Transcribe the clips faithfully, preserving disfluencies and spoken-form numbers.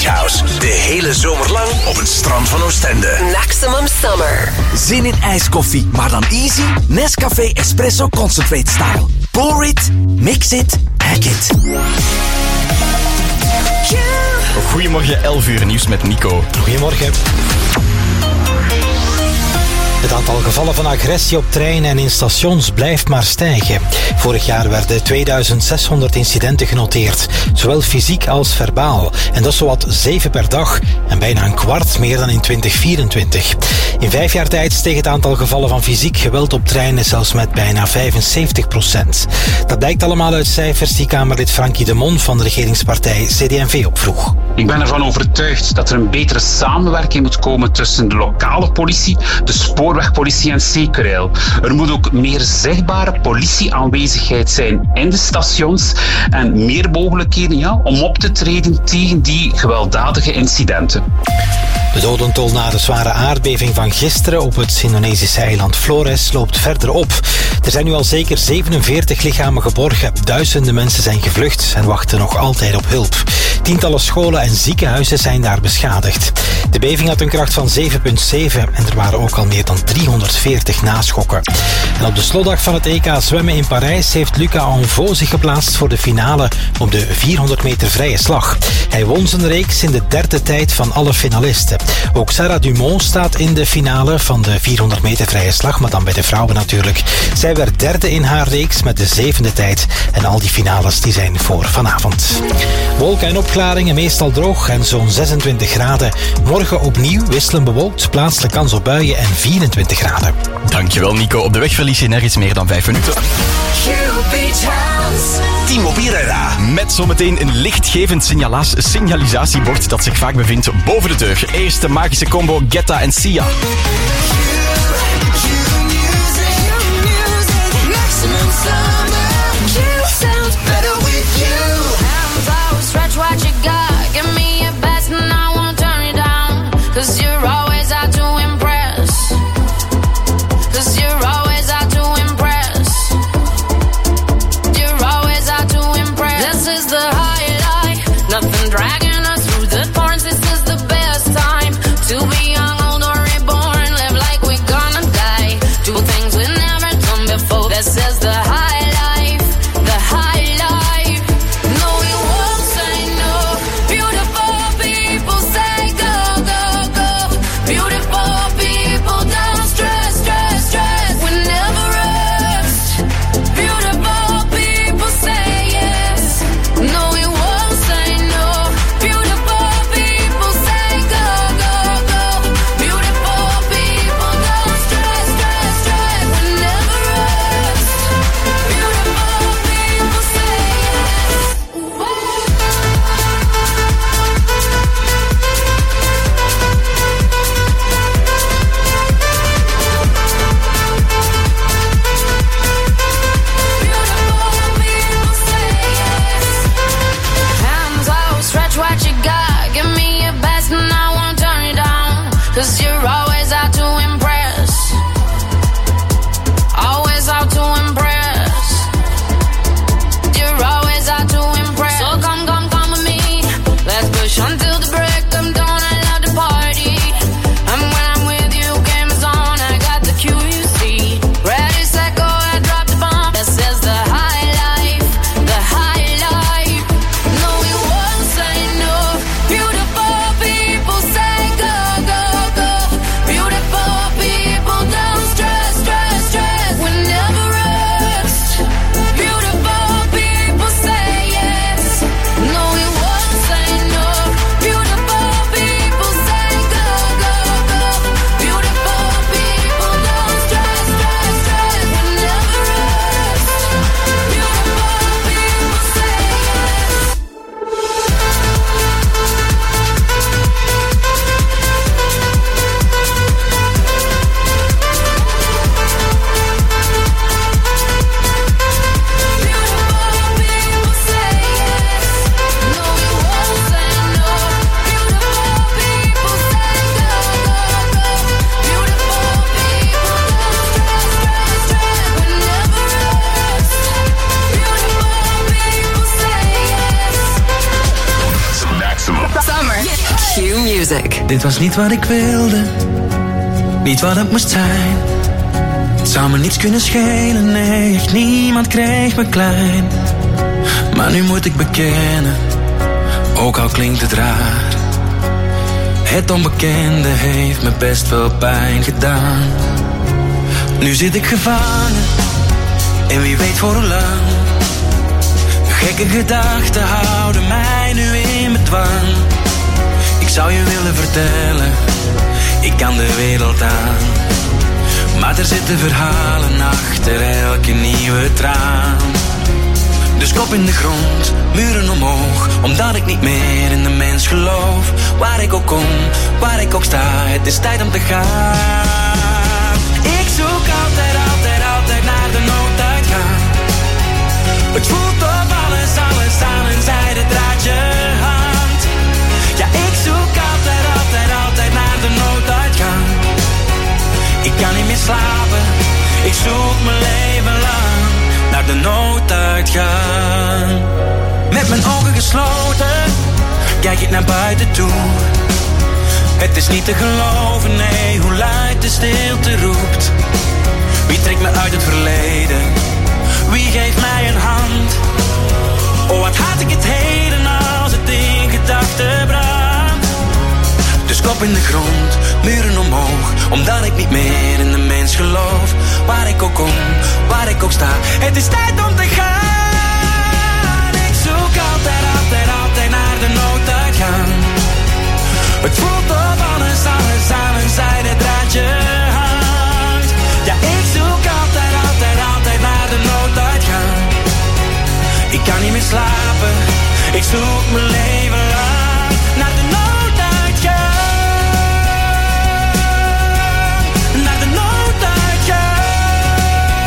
House. De hele zomer lang op het strand van Oostende. Maximum Summer. Zin in ijskoffie, maar dan easy? Nescafé Espresso Concentrate Style. Pour it, mix it, hack it. Goedemorgen, elf uur nieuws met Nico. Goedemorgen. Het aantal gevallen van agressie op treinen en in stations blijft maar stijgen. Vorig jaar werden tweeduizend zeshonderd incidenten genoteerd, zowel fysiek als verbaal. En dat is zowat zeven per dag en bijna een kwart meer dan in twintig vierentwintig. In vijf jaar tijd steeg het aantal gevallen van fysiek geweld op treinen zelfs met bijna vijfenzeventig procent. Dat blijkt allemaal uit cijfers die Kamerlid Frankie de Mon van de regeringspartij C D en V opvroeg. Ik ben ervan overtuigd dat er een betere samenwerking moet komen tussen de lokale politie, de spoorwegpolitie en Zeekrail. Er moet ook meer zichtbare politieaanwezigheid zijn in de stations en meer mogelijkheden ja, om op te treden tegen die gewelddadige incidenten. De dodentol na de zware aardbeving van gisteren op het Indonesische eiland Flores loopt verder op. Er zijn nu al zeker zevenenveertig lichamen geborgen. Duizenden mensen zijn gevlucht en wachten nog altijd op hulp. Tientallen scholen en ziekenhuizen zijn daar beschadigd. De beving had een kracht van zeven komma zeven en er waren ook al meer dan driehonderdveertig naschokken. En op de slotdag van het E K zwemmen in Parijs heeft Lucas Anvaux zich geplaatst voor de finale op de vierhonderd meter vrije slag. Hij won zijn reeks in de derde tijd van alle finalisten. Ook Sarah Dumont staat in de finale van de vierhonderd meter vrije slag, maar dan bij de vrouwen natuurlijk. Zij werd derde in haar reeks met de zevende tijd. En al die finales die zijn voor vanavond. Wolken en opklaringen, meestal droog en zo'n zesentwintig graden. Morgen opnieuw wisselend bewolkt, plaatselijk kans op buien en vierentwintig graden. Dankjewel Nico. Op de weg verlies je nergens meer dan vijf minuten. Timo Birera. Met zometeen een lichtgevend signalaas- signalisatiebord dat zich vaak bevindt boven de deur. Eerst de magische combo Guetta en Sia. To be young, old, or reborn, live like we're gonna die. Music. Dit was niet wat ik wilde, niet wat het moest zijn. Het zou me niets kunnen schelen, nee, echt niemand kreeg me klein. Maar nu moet ik bekennen, ook al klinkt het raar. Het onbekende heeft me best veel pijn gedaan. Nu zit ik gevangen, en wie weet voor hoe lang. Gekke gedachten houden mij nu in bedwang. Ik zou je willen vertellen, ik kan de wereld aan. Maar er zitten verhalen achter elke nieuwe traan. Dus kop in de grond, muren omhoog, omdat ik niet meer in de mens geloof. Waar ik ook kom, waar ik ook sta, het is tijd om te gaan. Ik zoek altijd, altijd, altijd naar de nooduitgang. Het voelt of alles, alles aan een zijden draadje hangt. Ja, ik zoek altijd, altijd, altijd naar de nooduitgang. Ik kan niet meer slapen, ik zoek mijn leven lang naar de nooduitgang. Met mijn ogen gesloten, kijk ik naar buiten toe. Het is niet te geloven, nee, hoe luid de stilte roept. Wie trekt me uit het verleden? Wie geeft mij een hand? Oh, wat haat ik het heden als het in gedachten brandt. Dus kop in de grond, muren omhoog, omdat ik niet meer in de mens geloof. Waar ik ook kom, waar ik ook sta, het is tijd om te gaan. Ik zoek altijd, altijd, altijd naar de nooduitgang. Het voelt of alles, alles aan een zijden draadje hangt. Ja, ik zoek altijd, altijd, altijd naar de nooduitgang. Ik kan niet meer slapen, ik zoek mijn leven lang naar de nooduitgang. Naar de nooduitgang.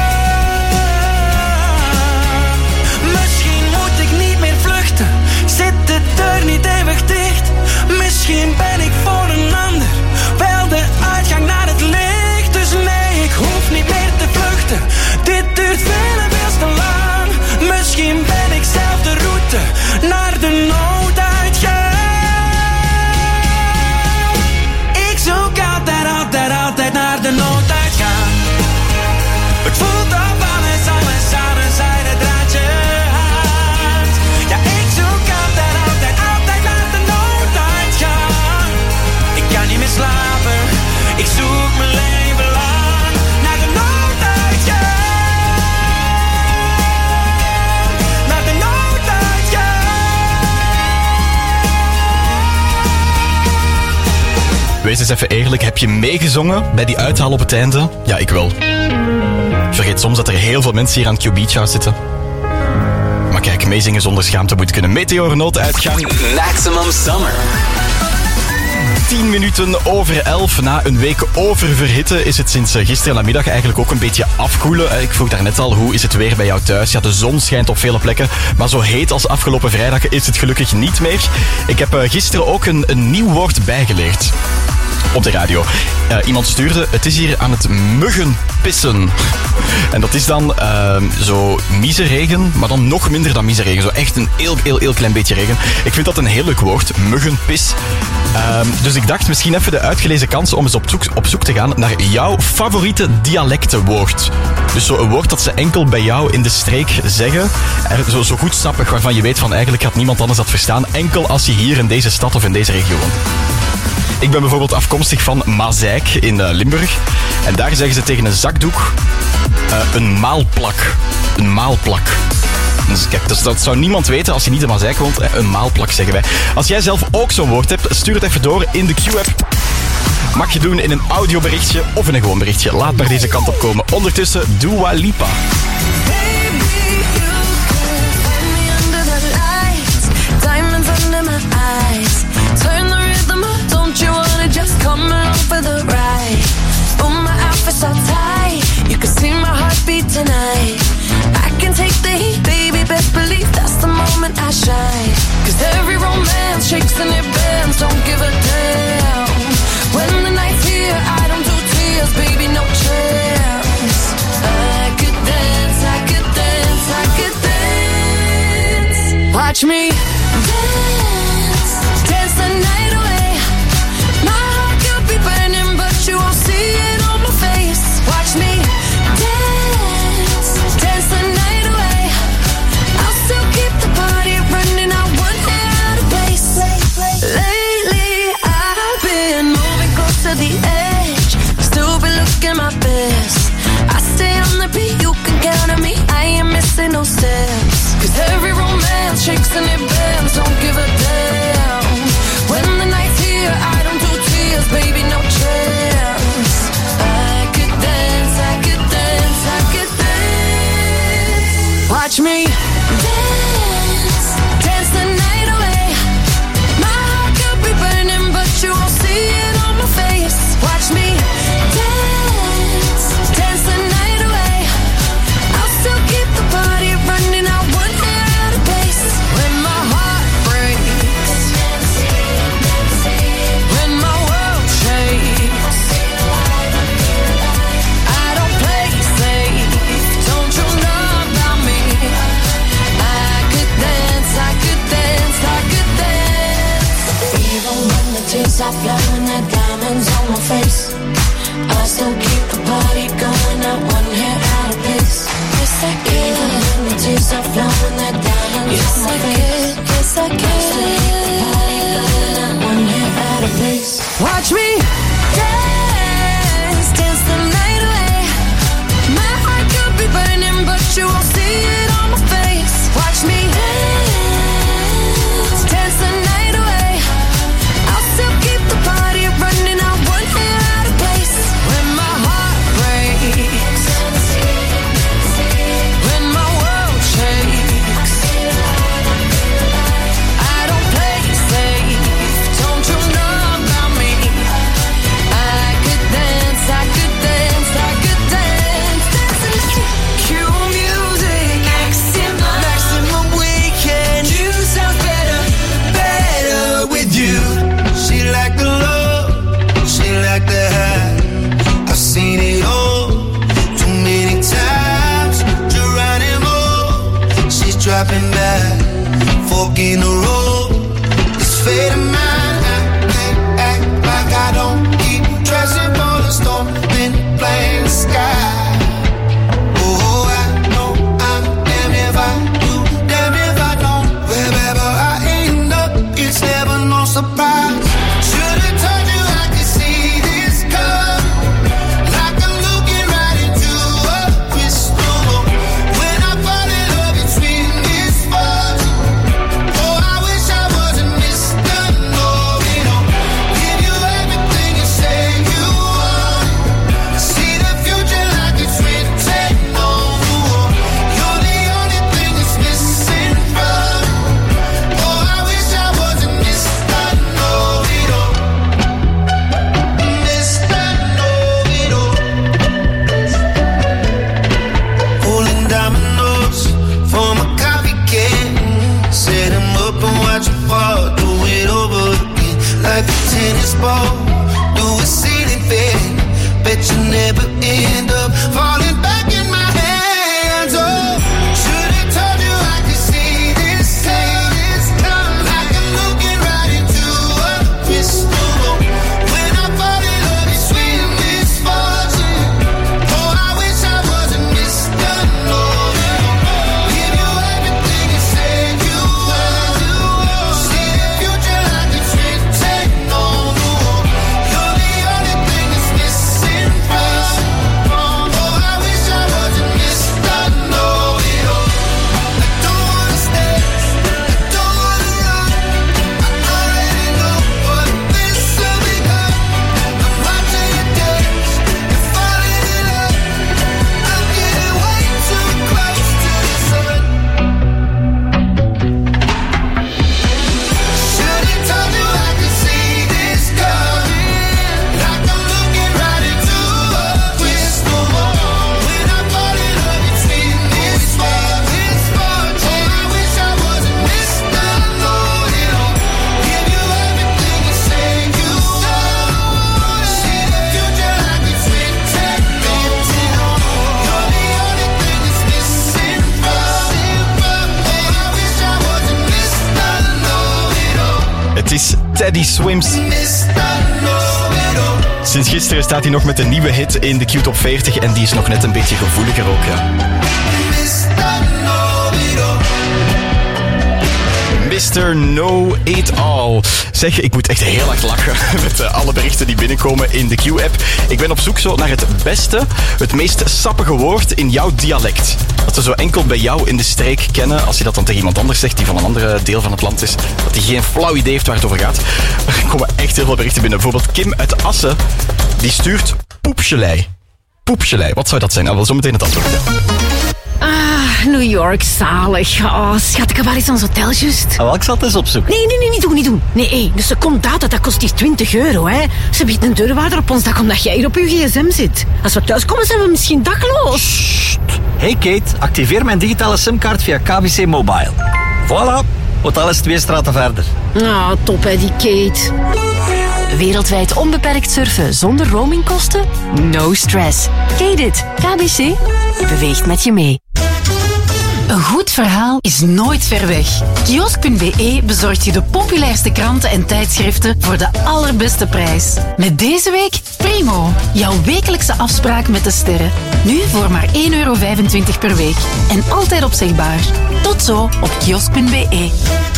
Misschien moet ik niet meer vluchten, zit de deur niet eeuwig dicht. Misschien ben ik voor een ander wel de uitgang naar het licht. Dus nee, ik hoef niet meer te vluchten, dit duurt veel en veel te lang. Misschien ben ik zelf de route naar de nooduitgang. Ik zoek altijd, altijd, altijd naar de nooduitgang. Het voelt of alles, alles aan een zijden draadje hangt. Ja, ik zoek altijd, altijd, altijd naar de nooduitgang. Ik kan niet meer slapen, ik zoek mijn leven lang naar de nooduitgang. Naar de nooduitgang. Wees eens even eerlijk, heb je meegezongen bij die uithaal op het einde? Ja, ik wel. Ik vergeet soms dat er heel veel mensen hier aan het Q-Beach House zitten. Maar kijk, meezingen zonder schaamte moet kunnen. Meteornooduitgang. Maximum Summer. tien minuten over elf. Na een week oververhitten is het sinds gisteren namiddag eigenlijk ook een beetje afkoelen. Ik vroeg daarnet al, hoe is het weer bij jou thuis? Ja, de zon schijnt op vele plekken, maar zo heet als afgelopen vrijdag is het gelukkig niet meer. Ik heb gisteren ook een, een nieuw woord bijgeleerd. Op de radio. Uh, iemand stuurde, het is hier aan het muggenpissen. En dat is dan uh, zo miseregen, maar dan nog minder dan miseregen. Zo echt een heel, heel, heel klein beetje regen. Ik vind dat een heel leuk woord, muggenpis. Uh, dus ik dacht misschien even de uitgelezen kans om eens op zoek, op zoek te gaan naar jouw favoriete dialectenwoord. Dus zo een woord dat ze enkel bij jou in de streek zeggen. Er, zo, zo goed sappig, waarvan je weet van eigenlijk gaat niemand anders dat verstaan. Enkel als je hier in deze stad of in deze regio woont. Ik ben bijvoorbeeld afkomstig van Mazeik in uh, Limburg. En daar zeggen ze tegen een zakdoek uh, een maalplak. Een maalplak. Dus kijk, dus dat zou niemand weten als je niet in Mazeik woont. Een maalplak zeggen wij. Als jij zelf ook zo'n woord hebt, stuur het even door in de Q-app. Mag je doen in een audioberichtje of in een gewoon berichtje. Laat maar deze kant op komen. Ondertussen Dua Lipa. Just come along for the ride. Oh, my outfit's all tight. You can see my heartbeat tonight. I can take the heat, baby, best believe that's the moment I shine. Cause every romance shakes and it bends, don't give a damn. When the night's here, I don't do tears, baby, no chance. I could dance, I could dance, I could dance. Watch me dance, dance the night away. shakes and it bends, don't give a damn. When the night's here, I don't do tears, baby, no chance. I could dance, I could dance, I could dance. Watch me dance, dance the night away. My heart could be burning, but you won't see it on my face. Watch me dance, dance the night away. I'll still keep the party running, I won't hear out of place. When my heart breaks, when my world shakes, I don't play safe, don't you know about me? I could dance, I could dance, I could dance. Even when the tears are flowing, the diamonds on my face, I still keep the party going, not one hair out of place. Yes, I can. Even when the tears are flowing, the diamonds yes, on my I face. Can. Yes, I can. I still keep the party going, not one hair out of place. Watch me dance, dance the night away. My heart could be burning, but you won't see it on my face. Watch me dance, dance the night away. I'll still keep the party running, I won't hear out of place. When my heart breaks, when my world shakes, I don't play safe, don't you know about me? I could dance, I could dance, I could dance, dance the night. Cue music, maximum, maximum weekend. You sound better, better with you. She like the love, she like the high. I've seen it all too many times. Geronimo, she's dropping back, fork in the road. It's fate of mine. I can't act like I don't keep dressing for the storm, then playing the sky. Oh, I know I'm damn if I do, damn if I don't. Wherever I end up, it's never no surprise. Should've told you I could see this come, like I'm looking right into a crystal ball. When I fall in love, it's when this falls. Oh, I wish I wasn't Mister Know-It-All. Give you everything you say you want. See the future like it's written on the wall. You're the only thing that's missing from. Oh, I wish I wasn't Mister Know-It-All. Mister Know-It-All. Pulling dominoes from a coffee can. Set 'em up and watch 'em fall. Do it over again like a tennis ball. Do a ceiling fan. Bet you never end up falling back in my hands. Oh, should've told you I could see this come, like I'm looking right into a crystal ball. When I fall in love, it's when this falls. Oh, I wish I wasn't Mister Know-It-All. Give you everything you said you want. See the future like it's written on the wall. You're the only thing that's missing from. Oh, I wish I wasn't Mister Know-It-All. I don't wanna stay, I don't wanna run. I already know what this will become. I'm watching you dance, you're falling in love. I'm getting way too close to the sun. Should've told you I could see this coming, like I'm looking right into a crystal ball. When I fall in love, it's when this falls, this falls. Oh, I wish I wasn't Mister Know-It-All. Give you everything you say you want. See the future like it's written on the wall. You're the only thing that's missing from. Oh, I wish I wasn't Mister Know-It-All. Het is Teddy Swims. Mister Know-It-All. Sinds gisteren staat hij nog met een nieuwe hit in de Q-top veertig en die is nog net een beetje gevoeliger ook, ja. Mister Know-It-All. mister Know-It-All. Zeg, ik moet echt heel hard lachen met uh, alle berichten die binnenkomen in de Q-app. Ik ben op zoek zo naar het beste, het meest sappige woord in jouw dialect. dat ze zo enkel bij jou in de streek kennen. Als je dat dan tegen iemand anders zegt die van een ander deel van het land is, dat hij geen flauw idee heeft waar het over gaat. Er komen echt heel veel berichten binnen. Bijvoorbeeld Kim uit Assen, die stuurt poepgelei. Poepgelei, wat zou dat zijn? Nou, wel zo meteen het antwoord. Ah, New York, zalig. Oh, schat, ik heb wel eens ons hotel juist. Ah, wel, ik zal het eens opzoeken. Nee, nee, nee, niet doen, niet doen. Nee, hé, dus de contact, dat kost hier twintig euro, hè. Ze biedt een deurwaarder op ons dak omdat jij hier op je gsm zit. Als we thuiskomen, zijn we misschien dakloos. Sst. Hey Kate, activeer mijn digitale simkaart via K B C Mobile. Voilà, hotel is twee straten verder. Ah, top, hè, die Kate. Wereldwijd onbeperkt surfen zonder roamingkosten? No stress. Kate it. K B C beweegt met je mee. Een goed verhaal is nooit ver weg. Kiosk punt b e bezorgt je de populairste kranten en tijdschriften voor de allerbeste prijs. Met deze week Primo, jouw wekelijkse afspraak met de sterren. Nu voor maar één euro vijfentwintig per week. En altijd opzegbaar. Tot zo op kiosk punt b e.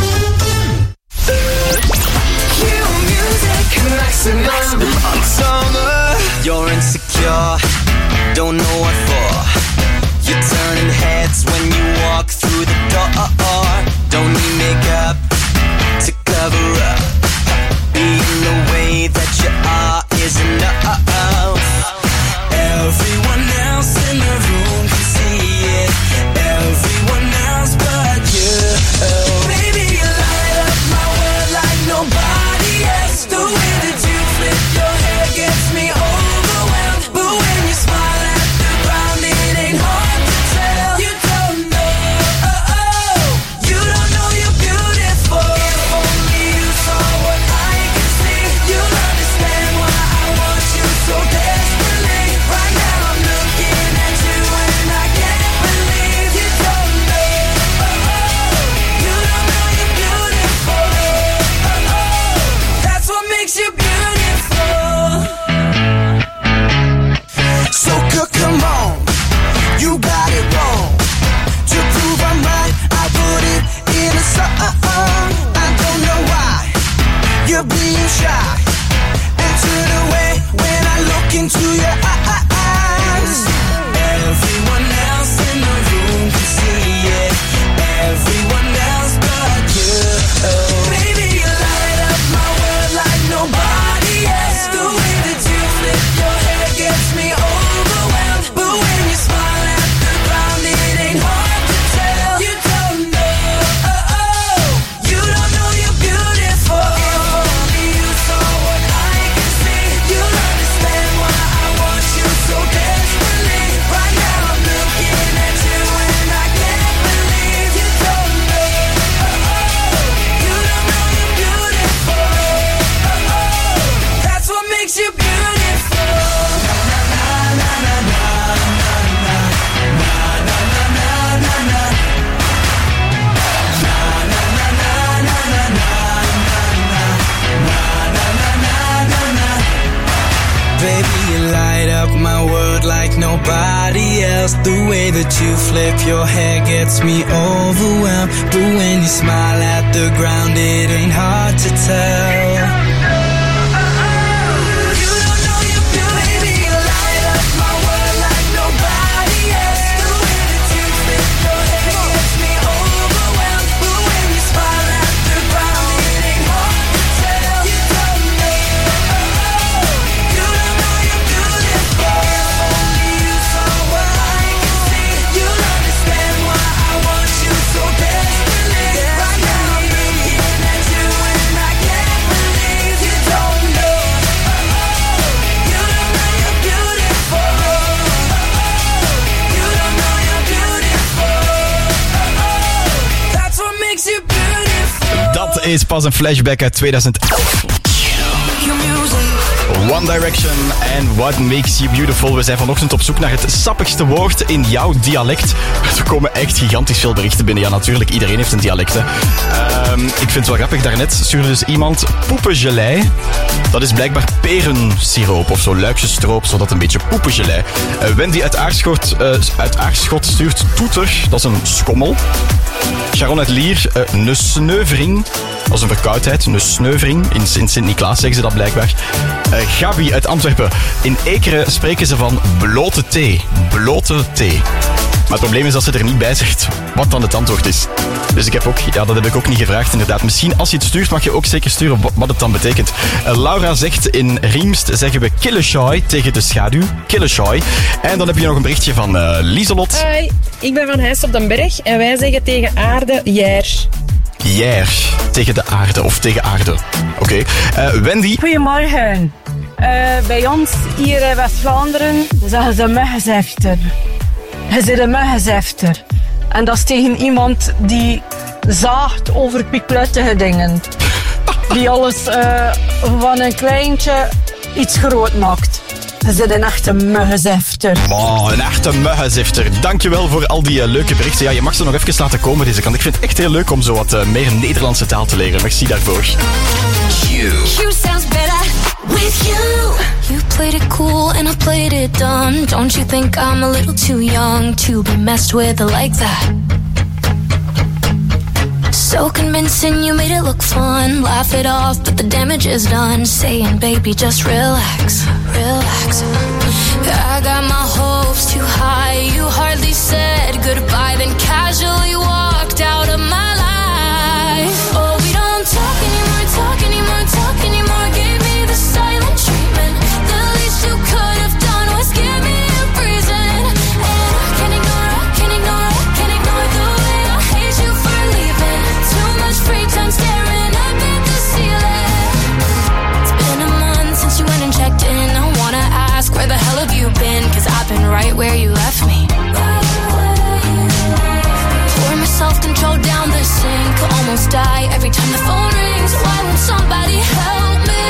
Summer, you're insecure, don't know what for. You're turning heads when you walk through the door. Don't need makeup to cover up. Being the way that you are is enough. Everyone else in the room can see it. Everyone else but you. Baby, you light up my world like nobody else. The way that you flip your hair gets me overwhelmed. But when you smile at the ground, it ain't hard to tell. You don't know, oh, oh. You don't know you're beautiful. If only you saw what I can see, you'll understand why I want you so desperately. Right now I'm looking at you and I can't believe you don't know, oh, oh. You don't know you're beautiful, oh, oh. That's what makes you beautiful. So cook, come on, you got it wrong. To prove I'm right, I put it in a song. I don't know why you're being shy and turn away when I look into your eyes. Everyone else in the room can see it. Everyone else but you. Baby, you light up my world like nobody else. The way that you flip your hair gets me overwhelmed. But when you smile at the ground, it ain't hard to tell. You don't know, oh, oh. You don't know you're beautiful. If only you saw what I can see, you'll understand why I want you so desperately. Right now I'm looking at you and I can't believe you don't know, oh, oh. You don't know you're beautiful, oh, oh. That's what makes you beautiful. Baby, you light up my world like nobody else. The way that you flip your hair gets me overwhelmed. But when you smile at the ground, it ain't hard to tell. You don't know you're beautiful. Baby, you light up my world like nobody else. The way that you flip your hair gets me overwhelmed. But when you smile at the ground, it ain't hard to tell. You don't know, oh, oh. You don't know you're beautiful. If only you saw what I can see, you'll understand why I want you so desperately. Right now I'm looking at you and I can't believe you don't know, oh, oh. You don't know you're beautiful, oh, oh. You don't know you're beautiful, oh, oh. That's what makes you beautiful. Dat is pas een flashback uit tweeduizend elf. One Direction and What Makes You Beautiful. We zijn vanochtend op zoek naar het sappigste woord in jouw dialect. Er komen echt gigantisch veel berichten binnen. Ja, natuurlijk, iedereen heeft een dialect. Hè. Um, ik vind het wel grappig. Daarnet stuurde dus iemand poepengelei. Dat is blijkbaar perensiroop of zo, luikjesstroop, zodat een beetje poepengelei. Uh, Wendy uit Aarschot, uh, uit Aarschot stuurt toeter. Dat is een schommel. Sharon uit Lier, uh, een sneuvering. Dat is een verkoudheid, een sneuvering. In, in Sint-Niklaas zeggen ze dat blijkbaar. Uh, Gabi uit Antwerpen. In Ekeren spreken ze van blote thee. Blote thee. Maar het probleem is dat ze er niet bij zegt wat dan het antwoord is. Dus ik heb ook, ja, dat heb ik ook niet gevraagd inderdaad. Misschien als je het stuurt mag je ook zeker sturen wat het dan betekent. Uh, Laura zegt in Riemst zeggen we Killeschoi tegen de schaduw. Killeschoi. En dan heb je nog een berichtje van uh, Lieselot. Hoi, ik ben van Heist op den Berg en wij zeggen tegen aarde Jær. Jær. Tegen de aarde of tegen aarde. Oké. Okay. Uh, Wendy. Goedemorgen. Uh, bij ons hier in West-Vlaanderen zeggen ze muggenzefter. Je zit een muggenzefter. En dat is tegen iemand die zaagt over piekpluttige dingen. Die alles uh, van een kleintje iets groot maakt. Je zit een echte muggenzefter. Oh, een echte muggenzefter. Dankjewel voor al die uh, leuke berichten. Ja, je mag ze nog even laten komen deze kant. Ik vind het echt heel leuk om zo wat uh, meer Nederlandse taal te leren. Merci daarvoor. Q. Q sounds better with you. You played it cool and I played it dumb. Don't you think I'm a little too young to be messed with like that? So convincing, you made it look fun. Laugh it off, but the damage is done. Saying, baby, just relax, relax. I got my hopes too high. You hardly said goodbye, then casually walked out of my life. Oh, we don't talk anymore, talk anymore, talk anymore. Gave me the silent treatment. The least you could have done was give me a reason. And I can't ignore, I can't ignore, I can't ignore the way I hate you for leaving. Too much free time staring up at the ceiling. It's been a month since you went and checked in. I wanna ask, where the hell have you been? Cause I've been right where you left me. Pour my self-control down the sink. Almost die every time the phone rings. Why won't somebody help me?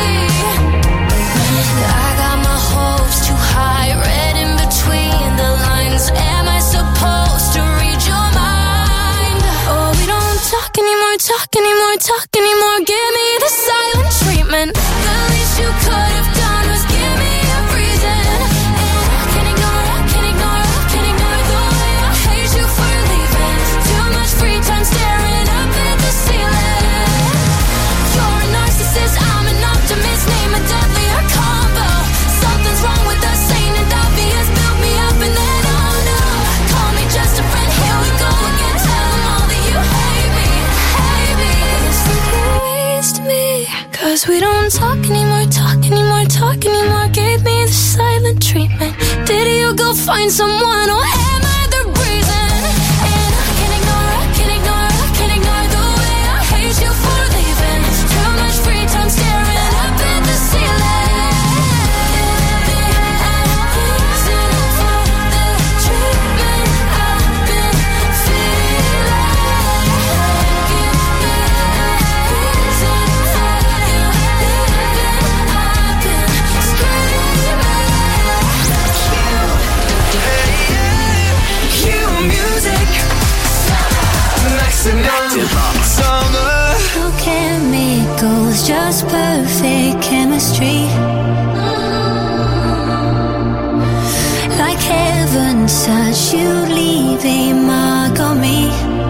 I got my hopes too high, read in between the lines. Am I supposed to read your mind? Oh, we don't talk anymore, talk anymore, talk anymore. Give me the silent treatment. The least you could have done was give me a reason. And I can't ignore, I can't ignore, I can't ignore the way I hate you for leaving. Too much free time staring up at the ceiling. You're a narcissist, I'm an optimist. Name a deadlier combo. Something's wrong with us, ain't it obvious? Build me up and then oh no. Call me just a friend, here we go again. Tell them all that you hate me, hate me. It's like you waste me. Cause we don't talk anymore, talk anymore, talk anymore. Gave me the silent treatment. Did you go find someone or am I the reason? And I can't ignore, I can't ignore, I can't ignore the way I hate you for leaving. Too much free time staring up at the ceiling. No chemicals, just perfect chemistry. Like heaven touch, you leave a mark on me.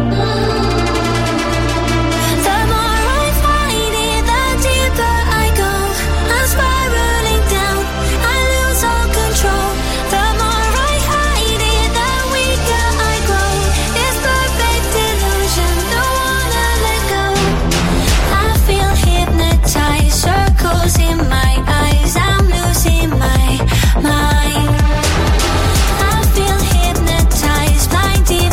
The more I find it, the deeper I go. I'm spiraling down, I lose all control. The more I hide it, the weaker I grow. It's perfect illusion, don't wanna let go. I feel hypnotized, circles in my eyes. I'm losing my mind. I feel hypnotized, blinded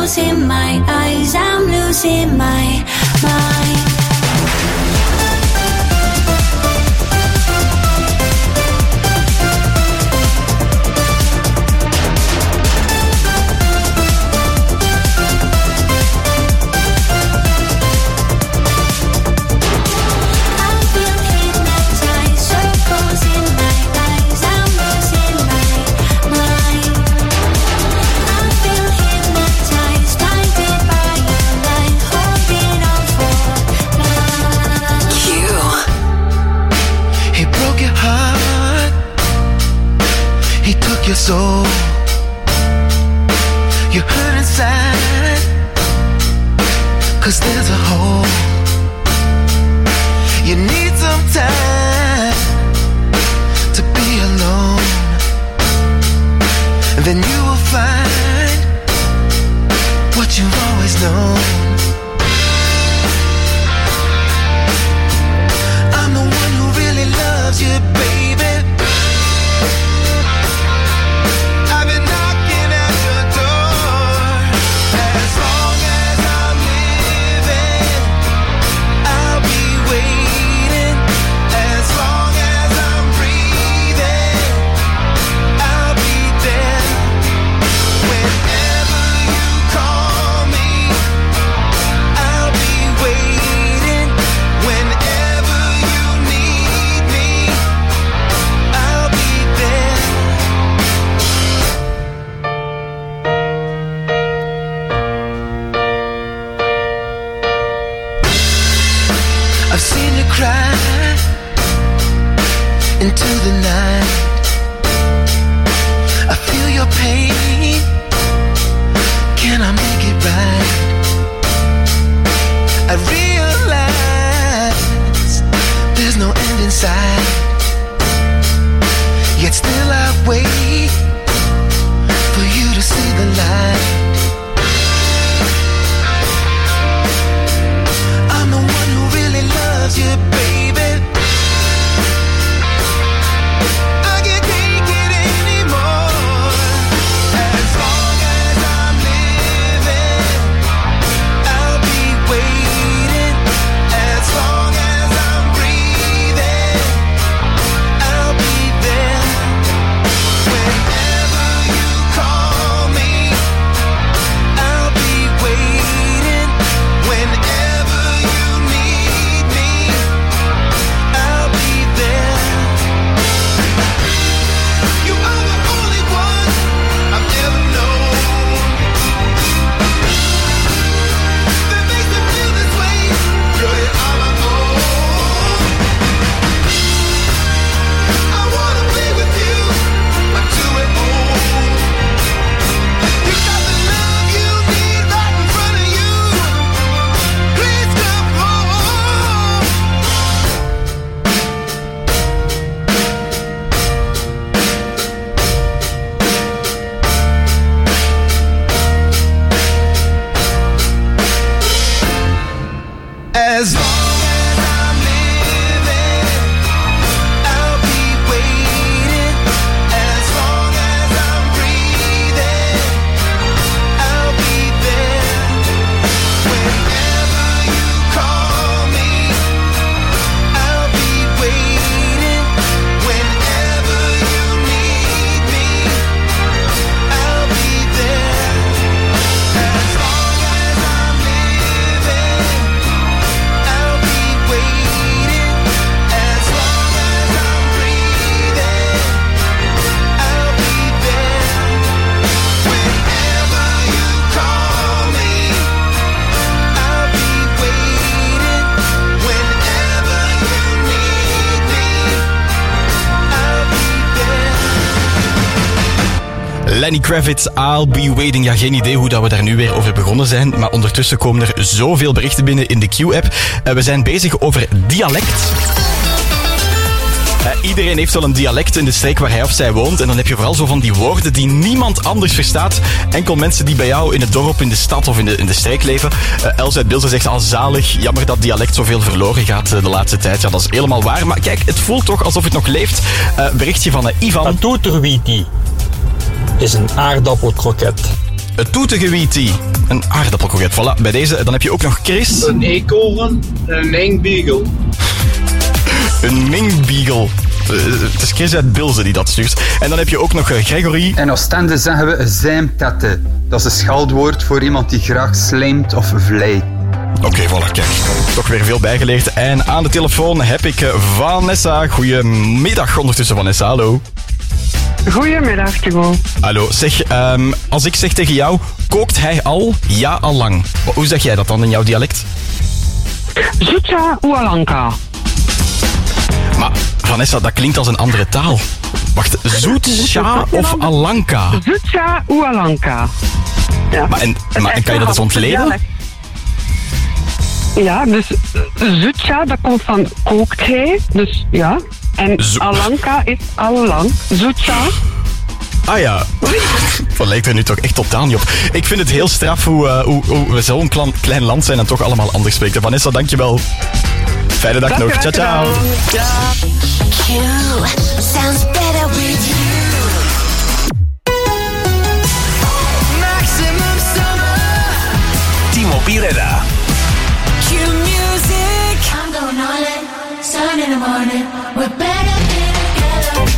closing my eyes, I'm losing my mind. Your soul, you hurt inside, 'cause there's a hole. You need some time to be alone, and then you will find what you've always known. I'm the one who really loves you, baby. I've seen you cry into the night. I feel your pain. Can I make it right? I realize there's no end in sight. Yet still I wait for you to see the light. I'm the one who really loves you, baby. I can't take it anymore. As long as I'm living, I'll be waiting. As long as I'm breathing, I'll be there. Whenever you call me, I'll be waiting. Whenever you need me, I'll be there. You are the only one I've ever known that makes me feel this way. You're the all I own. I wanna be with you until we're old. You got the love you need right in front of you. Please come home. As long as I'm living, I'll be waiting. As long as I'm breathing, I'll be there. Whenever you call me, I'll be waiting. Whenever you need me, I'll be there. As long as I'm living, I'll be waiting. As long as I'm breathing, I'll be there. Whenever you call me, I'll be waiting. Whenever you need me, I'll be there. Lenny Kravitz, I'll be waiting. Ja, geen idee hoe dat we daar nu weer over begonnen zijn. Maar ondertussen komen er zoveel berichten binnen in de Q-app. Uh, we zijn bezig over dialect. Uh, iedereen heeft wel een dialect in de streek waar hij of zij woont. En dan heb je vooral zo van die woorden die niemand anders verstaat. Enkel mensen die bij jou in het dorp, in de stad of in de, in de streek leven. Uh, Els uit Bilze zegt al zalig. Jammer dat dialect zoveel verloren gaat uh, de laatste tijd. Ja, dat is helemaal waar. Maar kijk, het voelt toch alsof het nog leeft. Uh, berichtje van uh, Ivan. Een toeterwietie is een aardappelkroket. een toetegewietie. Een aardappelkoket. Voilà, bij deze. Dan heb je ook nog Chris. Een eekhoorn en een engbeagle. Een mingbeagle. Uh, het is Chris uit Bilze die dat stuurt. En dan heb je ook nog uh, Gregory. In Oostende zeggen we een zijmtette. Dat is een scheldwoord voor iemand die graag slijmt of vlijt. Oké, okay, voilà, kijk. Toch weer veel bijgeleerd. En aan de telefoon heb ik uh, Vanessa. Goedemiddag ondertussen, Vanessa. Hallo. Goedemiddag, Thibaut. Hallo. Zeg, um, als ik zeg tegen jou, kookt hij al? Ja, al lang. Hoe zeg jij dat dan in jouw dialect? Zutja Ualanka. Maar Vanessa, dat klinkt als een andere taal. Wacht, Zoetsja of Alanka? Zutja Ualanka. Ja. Maar, en, maar en kan je dat eens ontleden? Ja, dus Zutja, dat komt van kookt hij. Dus ja. En Zo- Alanka is al lang. Zutja. Ah ja, dat lijkt er nu toch echt totaal niet op. Ik vind het heel straf hoe, uh, hoe, hoe we zo'n klan, klein land zijn en toch allemaal anders spreken. Vanessa, dankjewel. Fijne dag nog. Ciao, ciao. Sounds better with you. Maximum summer. Timo Pirera. Q music. I'm going all in. Sun in the morning. We're better than together.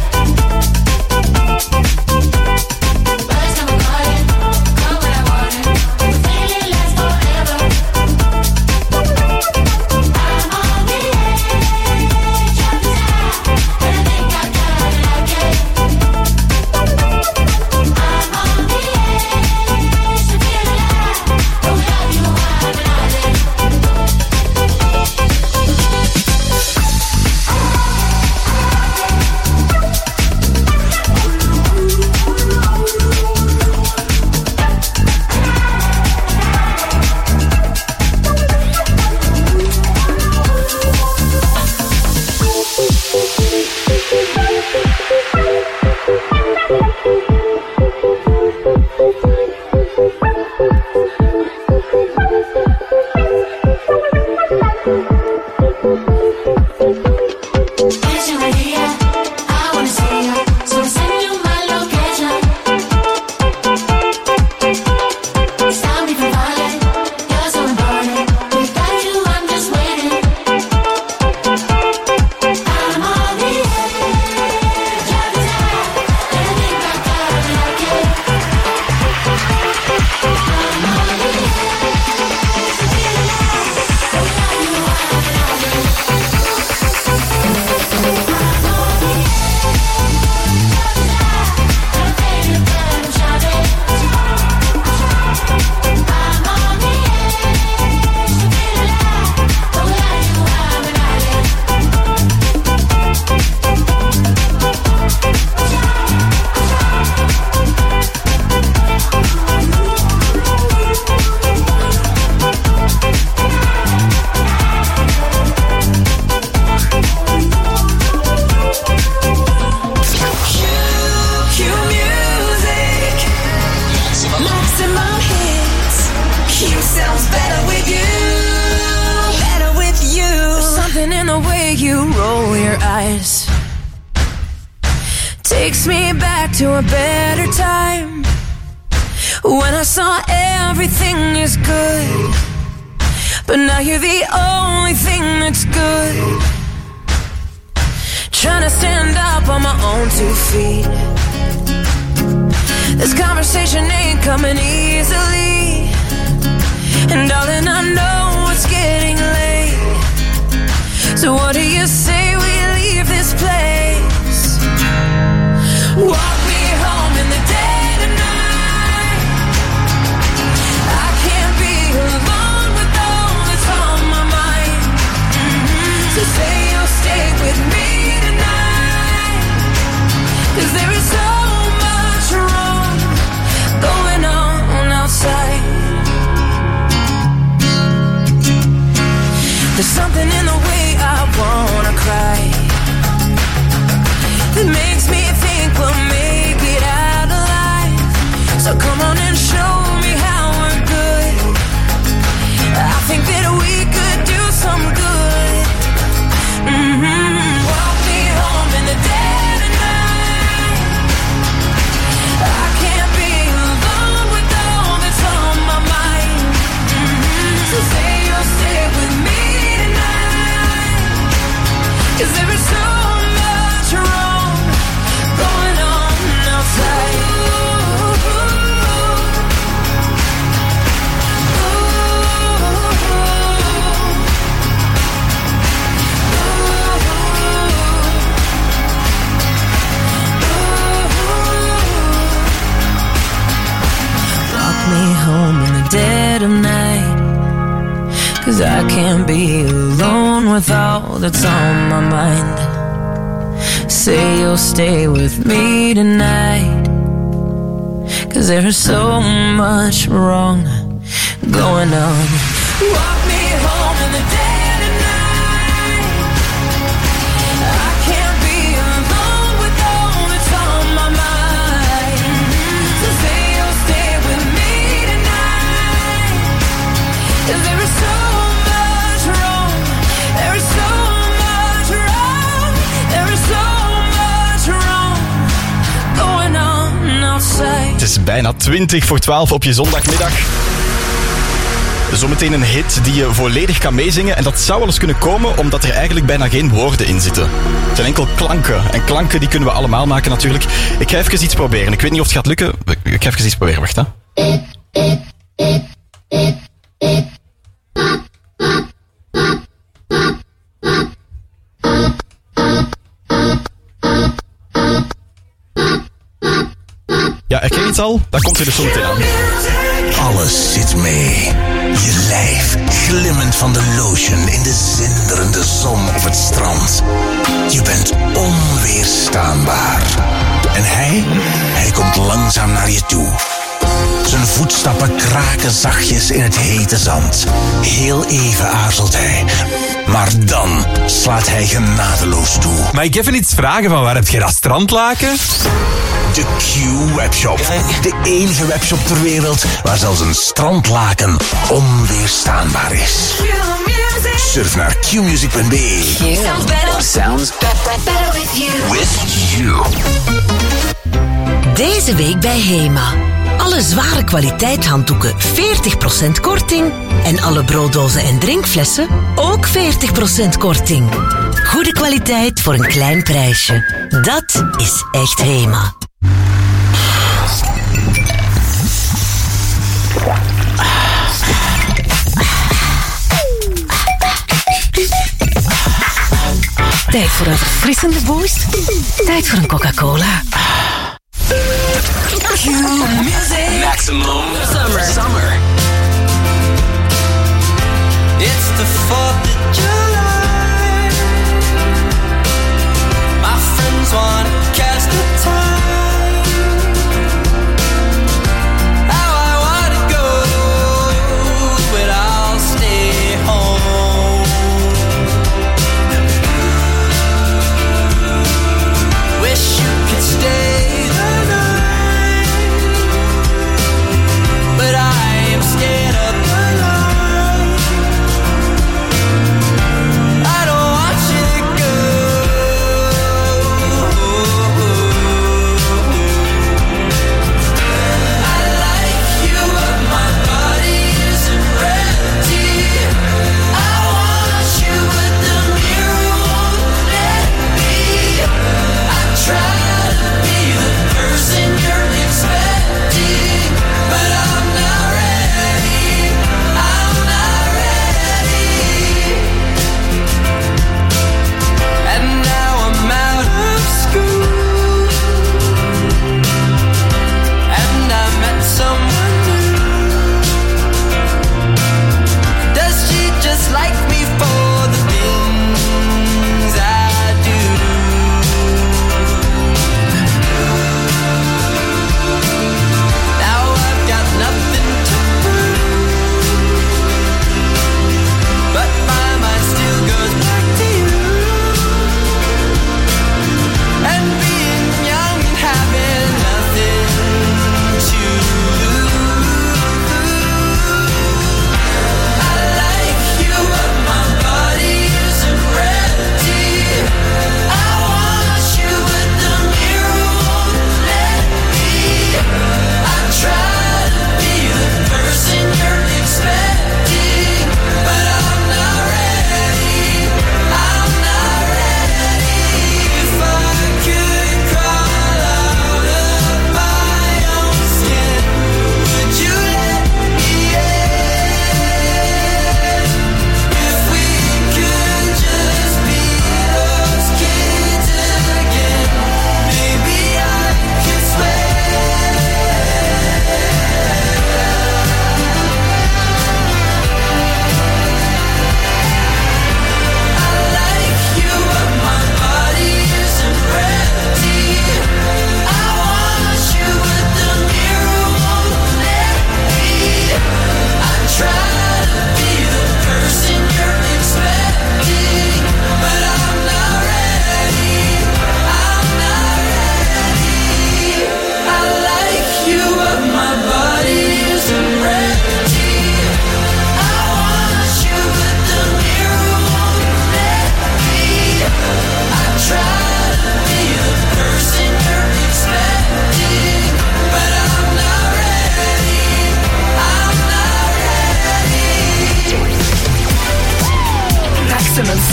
Birds come calling. Come when I want it. Feeling lasts forever. I'm on the edge of desire. And I think I got it again. I'm on the edge to feel alive. Don't have you high when I live. Takes me back to a better time when I saw everything is good, but now you're the only thing that's good. Trying to stand up on my own two feet. This conversation ain't coming easily, and darling, I know it's getting late. So what do you say we leave this place? Walk me home in the dead of night. I can't be alone with all that's on my mind. Mm-hmm. So say you'll stay with me tonight, 'cause there is so much wrong going on outside. There's something in the way I wanna cry that makes me think we'll make it out alive. So come on and show me how we're good. I think that we could do some good. Mm-hmm. Walk me home in the dead of night. I can't be alone with all with all that's on my mind. Say you'll stay with me tonight, 'cause there is so much wrong going on. Walk me home in the dead of night. I can't be alone with all that's on my mind. So say you'll stay with me tonight, 'cause there is so much wrong. There is so much wrong. There is so much wrong going on outside. Het is bijna twintig voor twaalf op je zondagmiddag. Zometeen een hit die je volledig kan meezingen. En dat zou wel eens kunnen komen omdat er eigenlijk bijna geen woorden in zitten. Het zijn enkel klanken. En klanken die kunnen we allemaal maken natuurlijk. Ik ga even iets proberen. Ik weet niet of het gaat lukken. Ik ga even iets proberen. Wacht, hè. Ja, herken je het al? Daar komt hij dus zo meteen aan. Alles zit mee. Je lijf glimmend van de lotion in de zinderende zon op het strand. Je bent onweerstaanbaar. En hij, hij komt langzaam naar je toe. Zijn voetstappen kraken zachtjes in het hete zand. Heel even aarzelt hij. Maar dan slaat hij genadeloos toe. Mag ik even iets vragen? Van waar heb je dat strandlaken? De Q-webshop. De enige webshop ter wereld waar zelfs een strandlaken onweerstaanbaar is. Surf naar q music punt b e. Sounds better. Sounds better with you. With you. Deze week bij Hema. Alle zware kwaliteit handdoeken veertig procent korting. En alle brooddozen en drinkflessen ook veertig procent korting. Goede kwaliteit voor een klein prijsje. Dat is echt Hema. Tijd voor een verfrissende boost. Tijd voor een Coca-Cola. Q-music. Maximum Summer. Summer. It's the fourth of July. My friends want to cast a time. How I want to go, but I'll stay home. Wish you could stay the night, but I am scared of the light.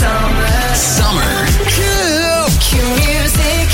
summer. Summer. Cool. Cue music.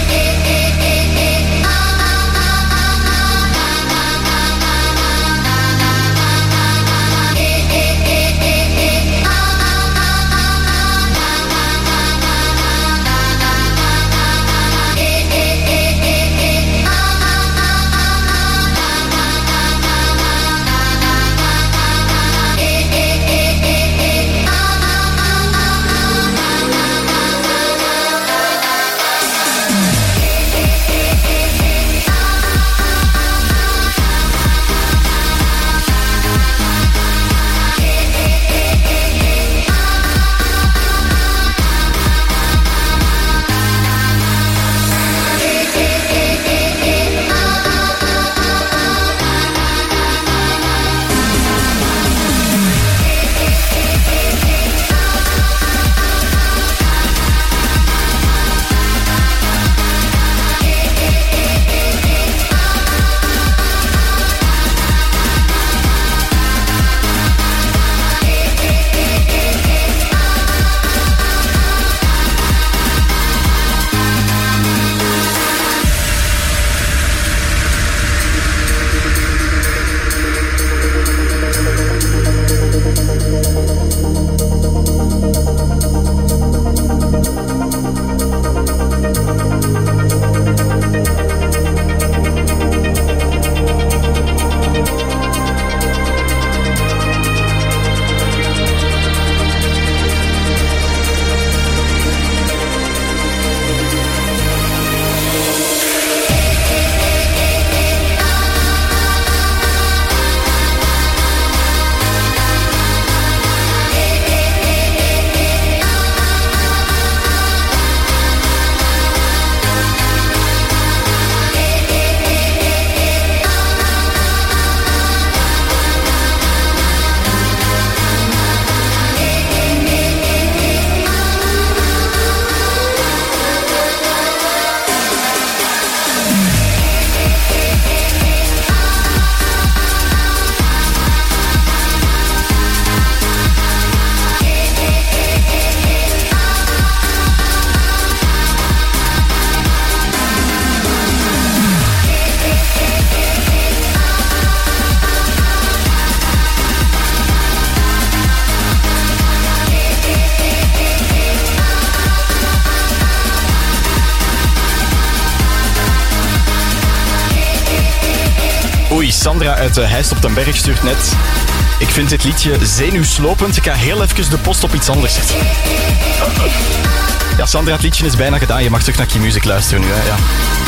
Sandra uit uh, Heist op den Berg stuurt net. Ik vind dit liedje zenuwslopend. Ik ga heel even de post op iets anders zetten. Ja, Sandra, het liedje is bijna gedaan. Je mag terug naar Q-Music luisteren nu, hè. Ja.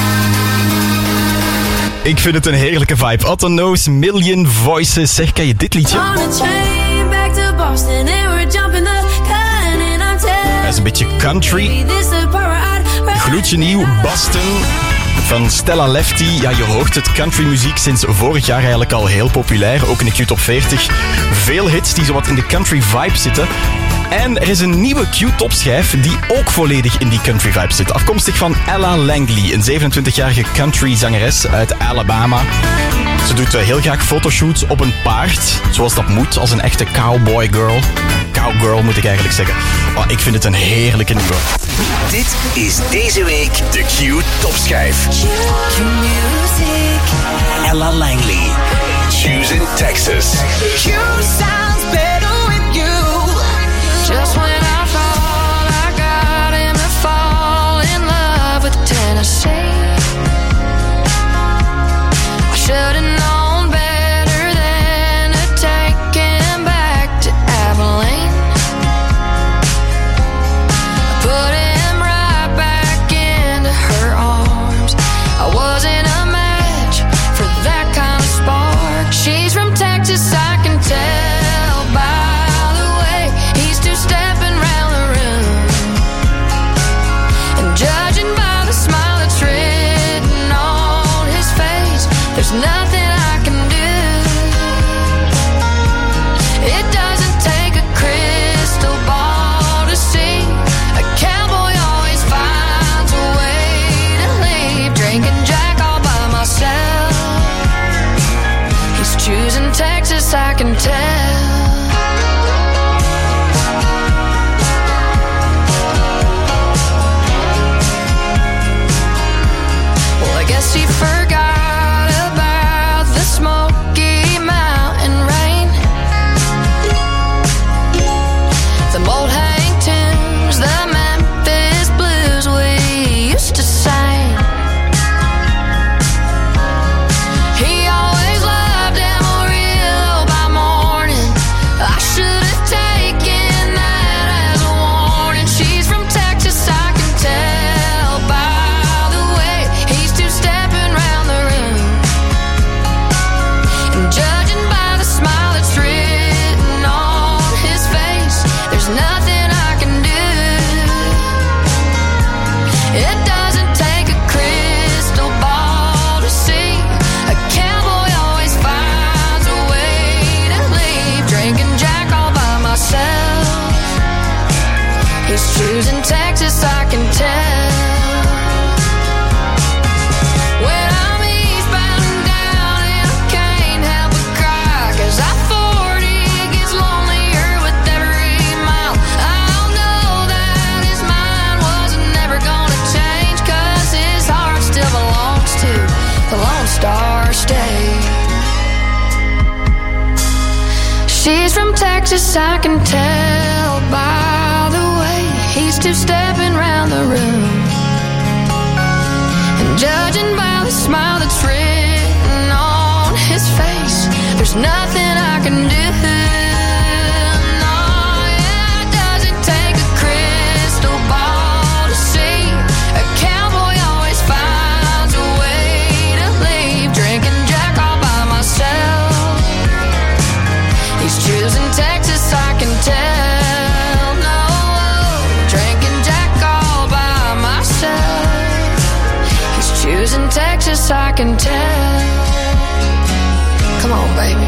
Ik vind het een heerlijke vibe. Otto Knows, Million Voices. Zeg, ken je dit liedje? Hij is een beetje country. Gloedje nieuw, Boston. Van Stella Lefty. Ja, je hoort het. Countrymuziek sinds vorig jaar eigenlijk al heel populair. Ook in de Q Top veertig. Veel hits die zowat in de country vibe zitten. En er is een nieuwe Q-topschijf die ook volledig in die country vibe zit. Afkomstig van Ella Langley, een zevenentwintigjarige country zangeres uit Alabama. Ze doet heel graag fotoshoots op een paard, zoals dat moet als een echte cowboy girl. Cowgirl moet ik eigenlijk zeggen. Oh, ik vind het een heerlijke nieuwe. Dit is deze week de Q-topschijf. Q-music. Ella Langley. Choose in Texas. Q sounds better with you. Just when I thought I got him to fall in love with Tennessee, I should have known better than to take him back to Abilene. I put him right back into her arms. I wasn't a match for that kind of spark. She's from Texas, I can tell by the way he's two-stepping round the room. And judging by the smile that's written on his face, there's nothing I can do. It doesn't take a crystal ball to see. A cowboy always finds a way to leave. Drinking Jack all by myself. He's choosing Texas, I can tell. He's choosing Texas, I can tell. When I'm eastbound and down and I can't help but cry, 'cause I forty gets lonelier with every mile. I'll know that his mind wasn't never gonna change, 'cause his heart still belongs to the Lone Star State. She's from Texas, I can tell by the way he's two-stepping round the room. And judging by the smile that's written on his face, there's nothing I can do. No, yeah, it doesn't take a crystal ball to see. A cowboy always finds a way to leave. Drinking Jack all by myself. He's choosing Texas, I can tell. No, drinking Jack all by myself. He's choosing Texas, I can tell. Come on, baby.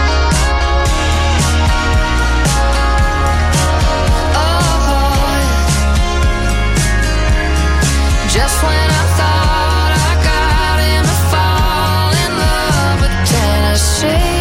Oh, just when I thought I got him to fall in love with Tennessee.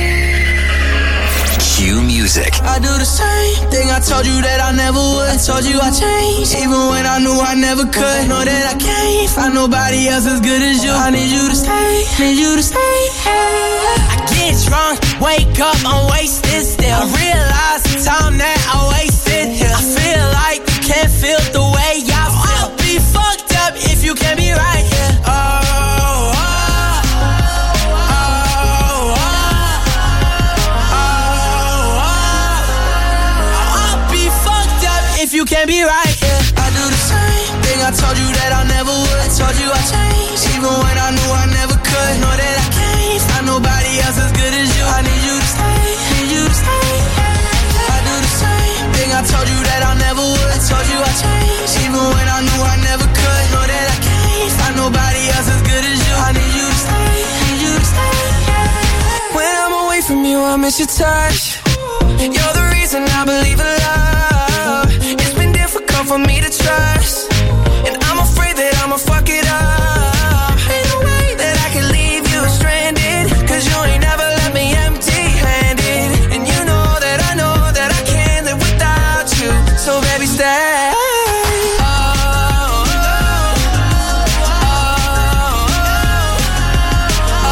Q Music. I do the same thing I told you that I never would. I told you I changed, even when I knew I never could. Know that I can't find nobody else as good as you. I need you to stay, need you to stay. I get drunk, wake up, I'm wasted still. I realize the time that I wasted here. I feel like you can't feel the way I feel. I'll be fucked up if you can't be right here. Oh, oh, oh, oh, oh, oh. I'll be fucked up if you can't be right here. I do the same thing I told you that I never would. I told you I changed, even when I knew I never could. Know that I can't find nobody else as good as you. I need you to stay, need you to stay. I do the same thing I told you that I never would. I told you I changed, even when I knew I never could. Know that I can't find nobody else as good as you. I need you to stay, need you to stay. When I'm away from you, I miss your touch. You're the reason I believe in love. It's been difficult for me to trust, and I'm afraid that I'ma fuck it up. Ain't no way that I can leave you stranded, 'cause you ain't never left me empty-handed. And you know that I know that I can't live without you. So baby, stay. Oh, oh, oh, oh,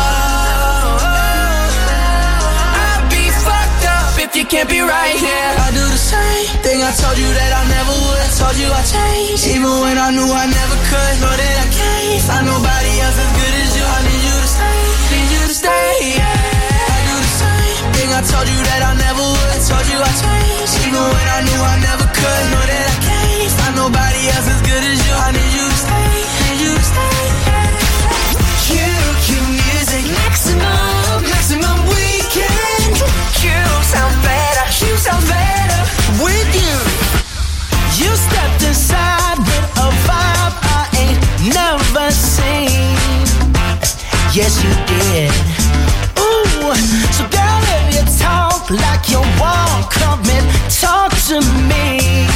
oh. I'd be fucked up if you can't be right here. I do the same thing I told you that I never would. I told you I changed, even when I knew I never could. Know that I can't find nobody else as good as you. I need you to stay, need you to stay. I do the same thing I told you that I never would. I told you I changed, even when I knew I never could. Know that I can't find nobody else as good as you. I need you to stay, need you to stay. Q, Q Music. Maximum, maximum weekend. Q sounds better, Q sounds better with you. You stepped inside with a vibe I ain't never seen. Yes, you did. Ooh, so girl, if you talk like you want, come and talk to me.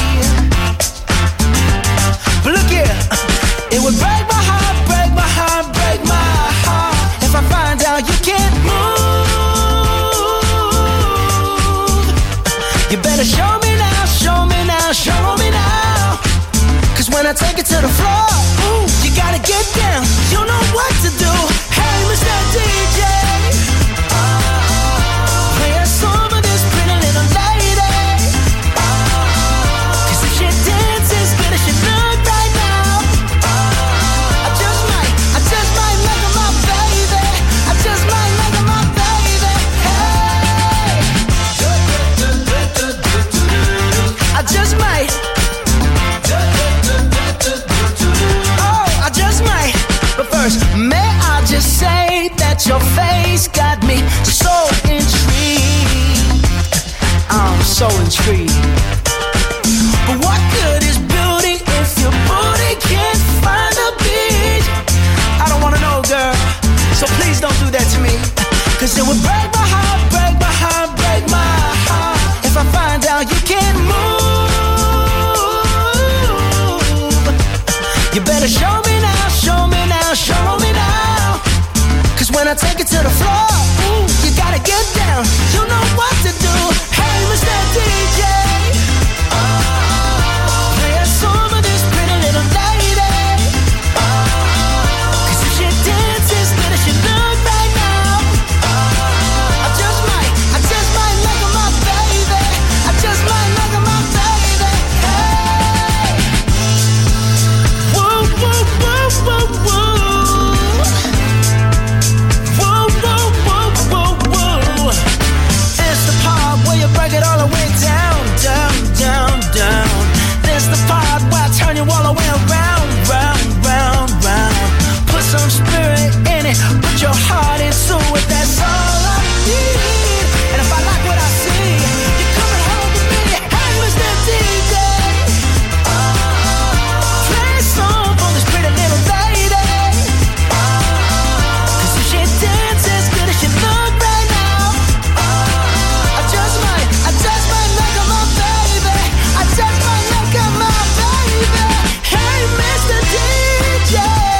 But look here, it would break my heart, break my heart, break my heart if I find out you can't move. You better show me now, show me now, show me now. 'Cause when I take it to the floor, ooh, you gotta get down. You know what to do. Hey, Mister D J, play a song for this pretty little lady. 'Cause if she dances good as she look right now, I just might, I just might make her my baby. I just might make her my baby. Hey, I just might. Oh, I just might. But first, may I just say that your face got me so intrigued. I'm so intrigued. But what good is beauty if your booty can't find a beat? I don't wanna know, girl, so please don't do that to me. 'Cause it would break my heart, break my heart, break my heart if I find out you can't move. You better show me now, show me now, show me now. Cause when I take it to the floor, ooh, you gotta get down. You know what to do. Hey, Mister D J, oh, play a song of this pretty little lady. Oh, cause if she dances good as she look right now, oh, I just might, I just might like her, my baby. I just might like her, my baby. Hey, whoa, whoa, whoa, whoa, whoa. Break it all the way down, down, down, down. This the part where I turn you all the way around, round, round, round. Put some spirit in it, put your heart into it. That's all I need. And if I like what I see, you're coming home with me. Hey, Mister D J, oh, play a song for this pretty little lady. Oh, cause if she dances good as she look right now, oh, I just might. I just might make her my baby. I just might make her my baby. Hey, Mister D J,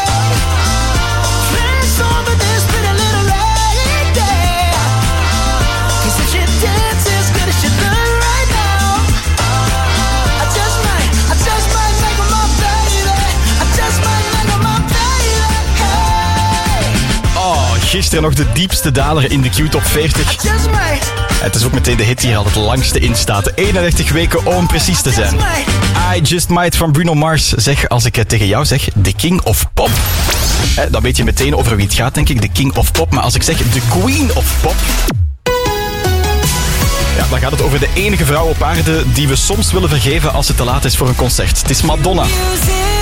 play a song for this pretty little lady. Cause if she dances good as she look right now, I just might, I just might make her my baby. I just might make her my baby. Hey. Oh, gisteren nog de diepste daler in de Q-top veertig. I just might. Het is ook meteen de hit die er al het langste in staat. eenendertig weken om precies te zijn. I Just Might van Bruno Mars. Zeg, als ik tegen jou zeg, de King of Pop. Dan weet je meteen over wie het gaat, denk ik. De King of Pop. Maar als ik zeg de Queen of Pop... ja, dan gaat het over de enige vrouw op aarde die we soms willen vergeven als het te laat is voor een concert. Het is Madonna.